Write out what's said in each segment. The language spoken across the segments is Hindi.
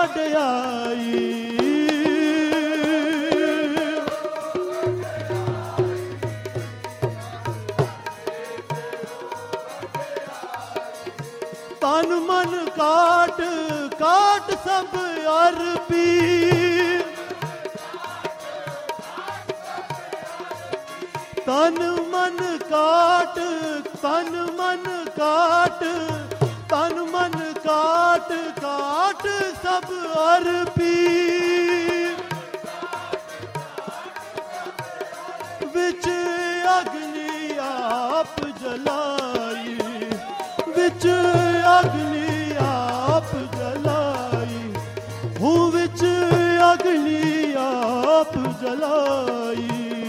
वड्याई तन मन काट काट सब अरपी तन मन काट तन मन काट तन मन काट काट सब अरपी विच अग्नि आप जलाई विच अग्नि आप जलाई हूँ विच अग्नि आप जलाई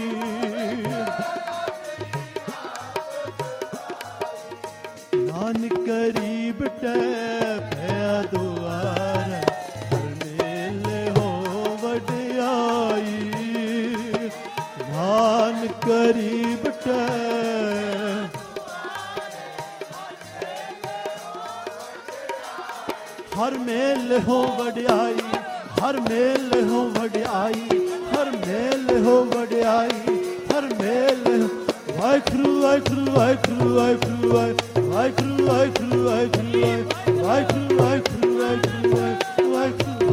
नान करीब टैफया दुआर मेले हो वड्याई नान करीब हर मेल हो वड्याई हर मेल हो वड्याई हर मेल हो वड्याई हर मेल वाहिगुरू वाहिगुरू वाहिगुरू वाहिगुरू वाहिगुरू वाहिगुरू वाहिगुरू वाहिगुरू वाहिगुरू वाहिगुरू वाहिगुरू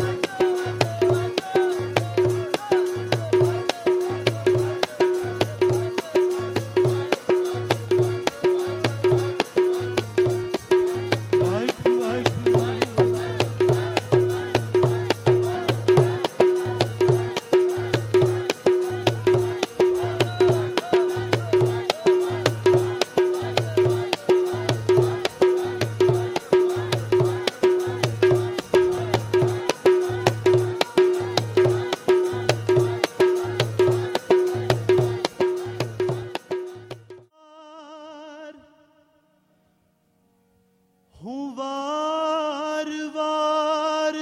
हूँ वार वार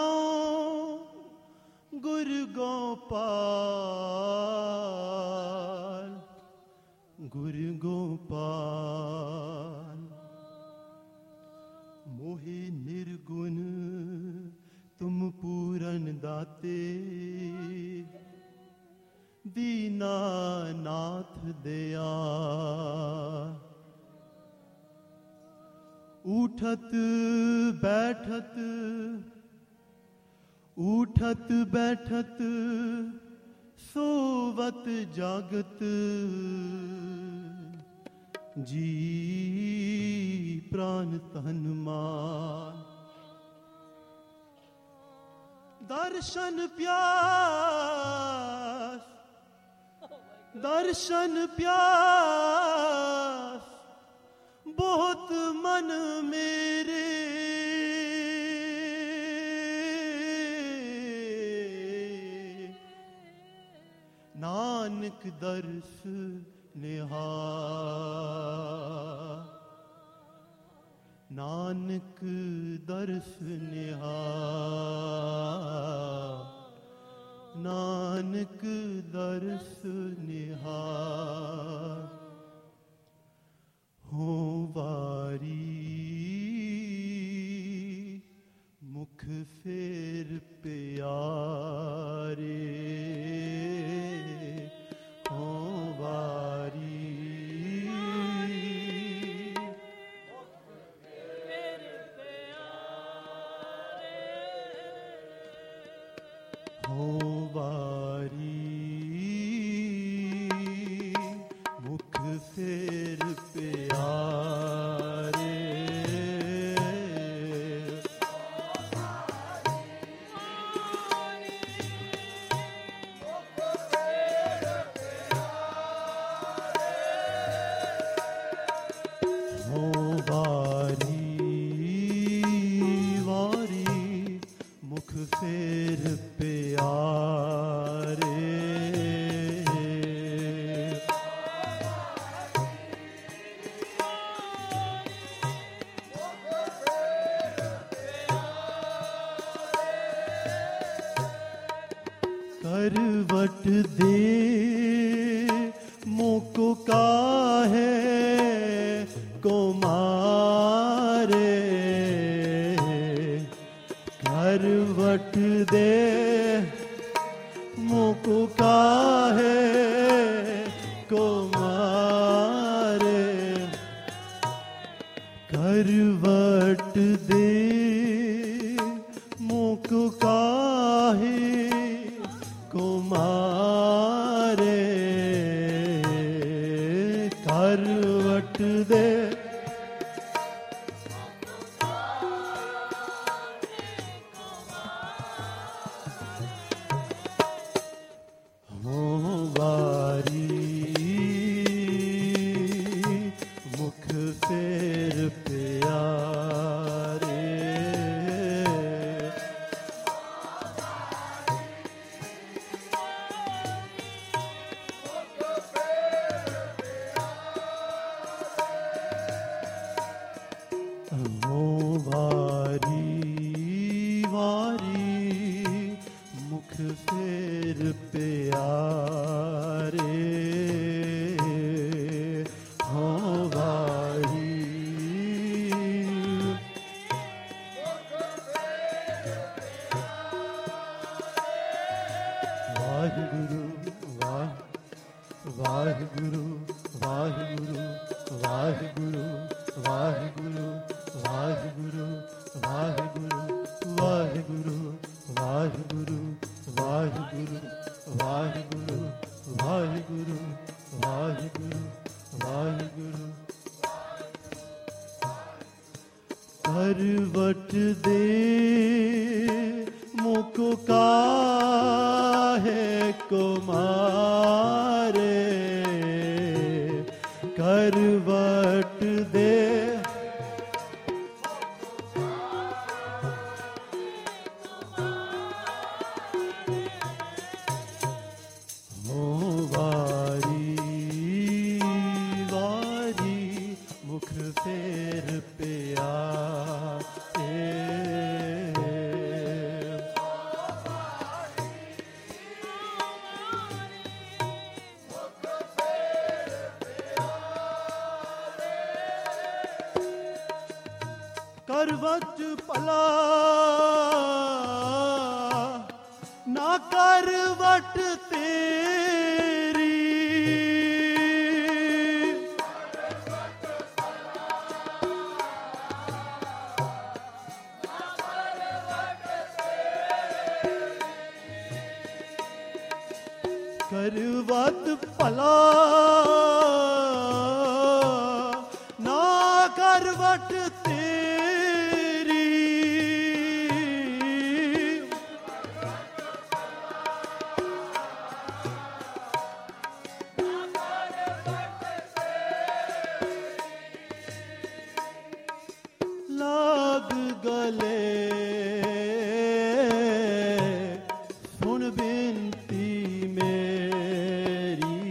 जाऊं गुरु गोपाल मोहे निर्गुण तुम पूरन दाते दीनानाथ दया उठत बैठत उठत बैठत सोवत जागत जी प्राण तन मान दर्शन प्यास दर्शन प्यास बहुत मन मेरे नानक दर्श निहार नानक दर्श निहार नानक दर्श निहार हो वारी मुख फेर प्यारे हो वारी हो वारी मुख फेर प्यारे हो वारी वारी मुख फेर प्यारे करवट दे मोको काहे को मारे करवट दे मुकु काहे को मारे करवट दे मुकु काहे को मारे करवट दे करवट दे मुकु काहे को मारे करवट दे करवट पला ना करवट तेरी करवट पला ना करवट लाग गले सुन बिनती मेरी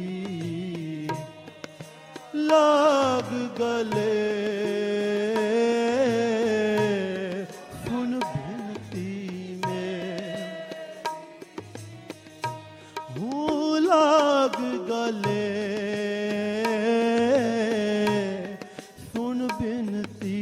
लाग गले सुन बिनती में हूँ लाग गले सुन बिनती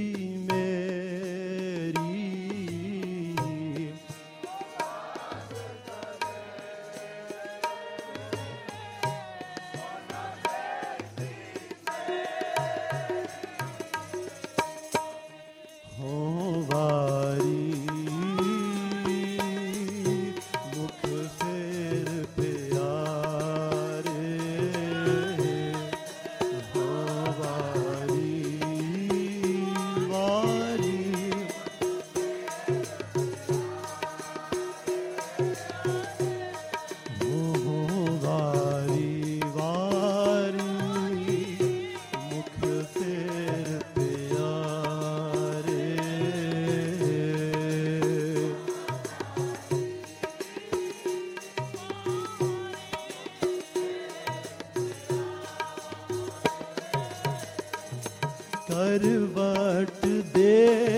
करवट दे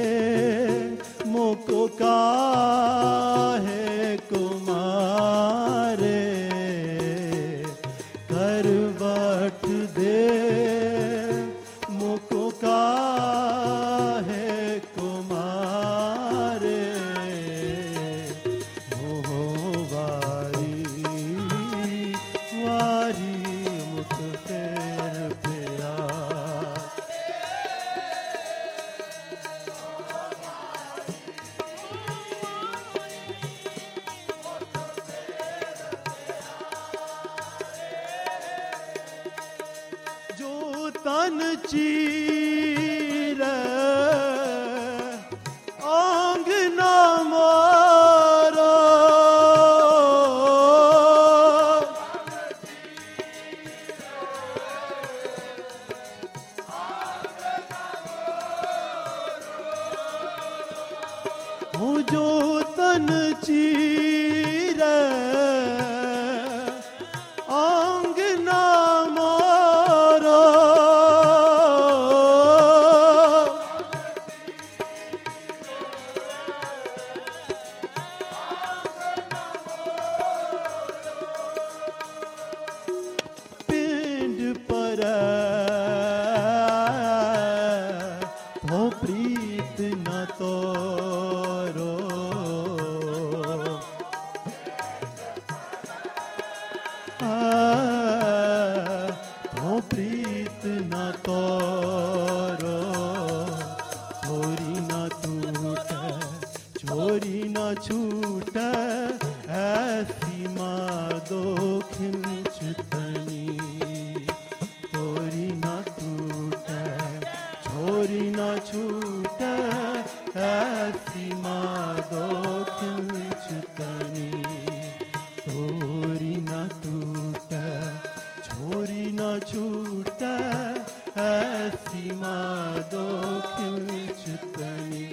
मुको काहे को मारे करवट दे मुको काहे को मारे तन चीरे आंग न मारो हो जो तन चीरे आंग न मारो पिंड पर तो प्रीत न तोरो तो प्रीत न तोरो छोरी न टूटे छोरी न छूटे ऐसी मादो खिंचतनी छोरी न टूटे छोरी न छूटे ऐसी मादो खिंचतनी छोरी न टूटे छोरी न छूटे ऐसी मादो खिंचतनी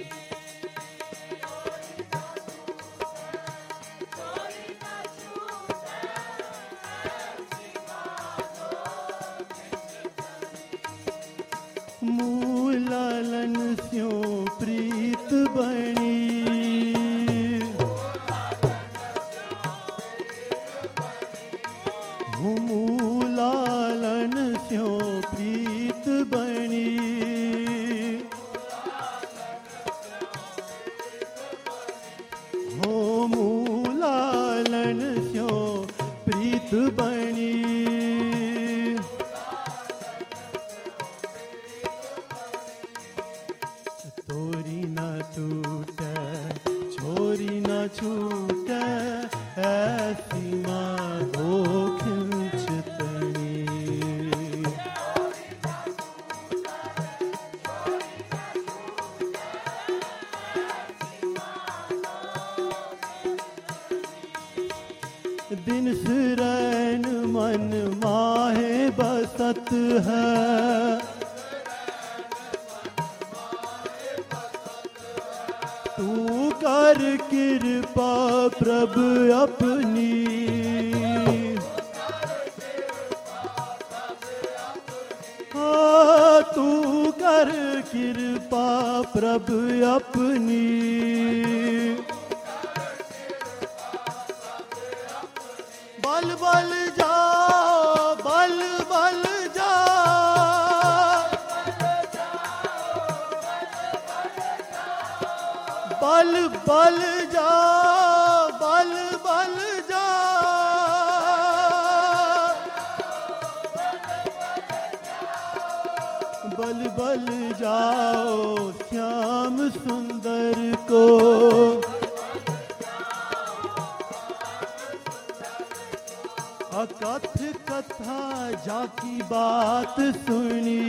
मूलालन स्यों प्रीत बनी मूलालन स्यों प्रीत बनी हो मूलालन स्यों प्रीत बनी तोरी न टूटे छोरी न छूटे ऐसी माधो खिंचतनी दिन सुरैन मन माहे बसत है तू कर कृपा प्रभु अपनी हाँ तू कर कृपा प्रभु अपनी बल बल जाओ बल बल जाओ बल बल जाओ बल बल जाओ बल बल जाओ श्याम सुंदर को अकथ कथा जाकी बात सुनी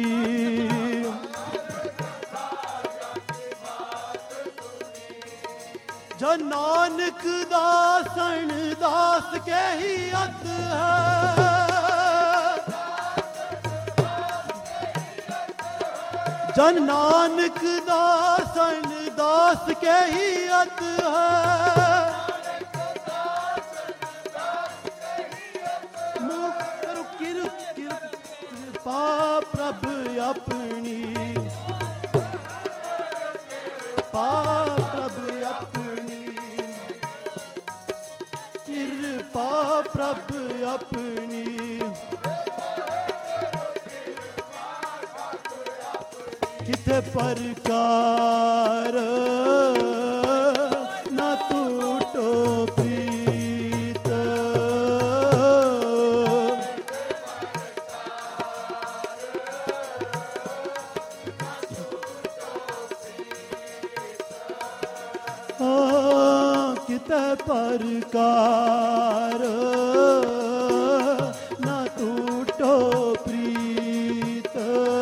जो नानक दासन दास के ही अत है जन नानक दासन दास के ही अत है कृपा प्रभु अपनी कृपा प्रभु अपनी कृपा प्रभु अपनी किथे प्रकार न टूटो प्रीत किते प्रकार न टूटो प्रीत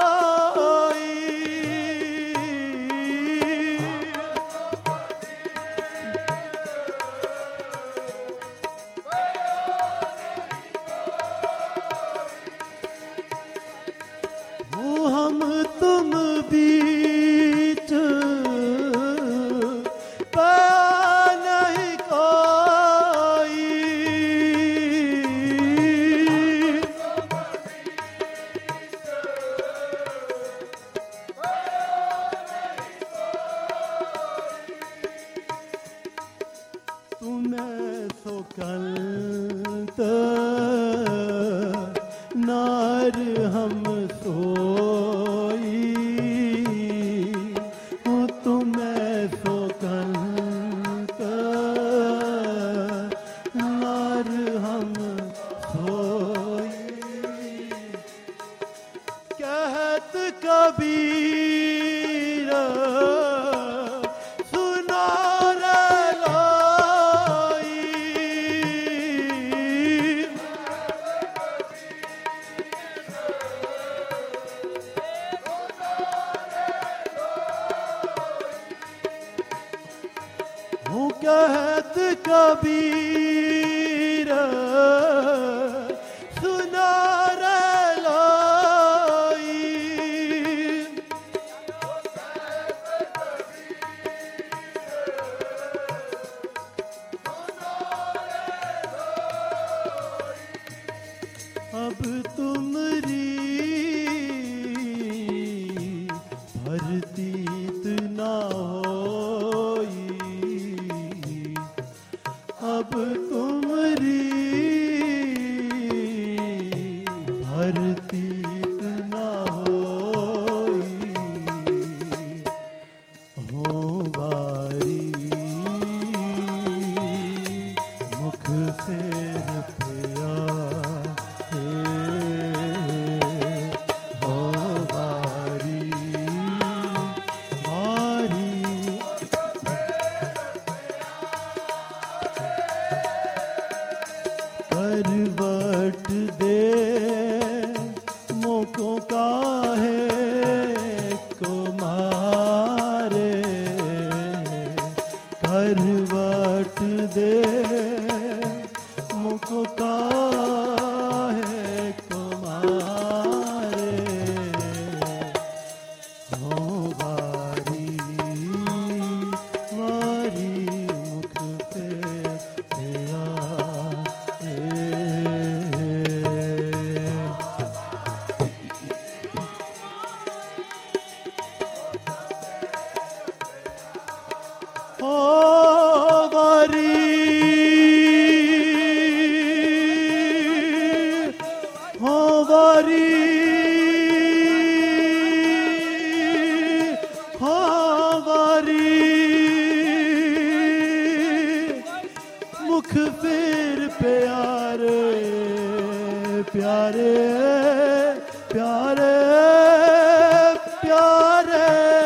कर हम सोई हूँ तुम्हें सो नार हम सोई कहत कबीर सुनो रे लोई हूँ कहत कबीर सुनो रे लोई अब तुमरी भरतीत ना होई अब तुमरी भरतीत ना होई हो बारी मुख फेर पिया हो बारी बारी करवट दे मोको काहे को मारे करवट दे मोको काहे को मारे हो बारी बारी मुख पे तेरा हो बारी हो बारी हो बारी मुख फिर प्यारे प्यारे प्यारे प्यारे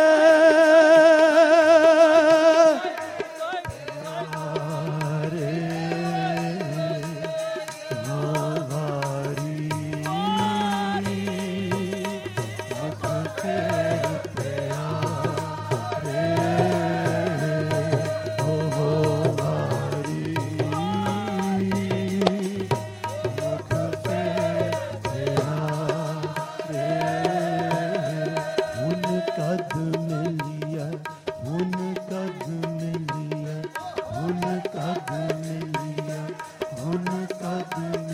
कद मिलिया हुन कद मिलिया हुन कद मिलिया हुन कद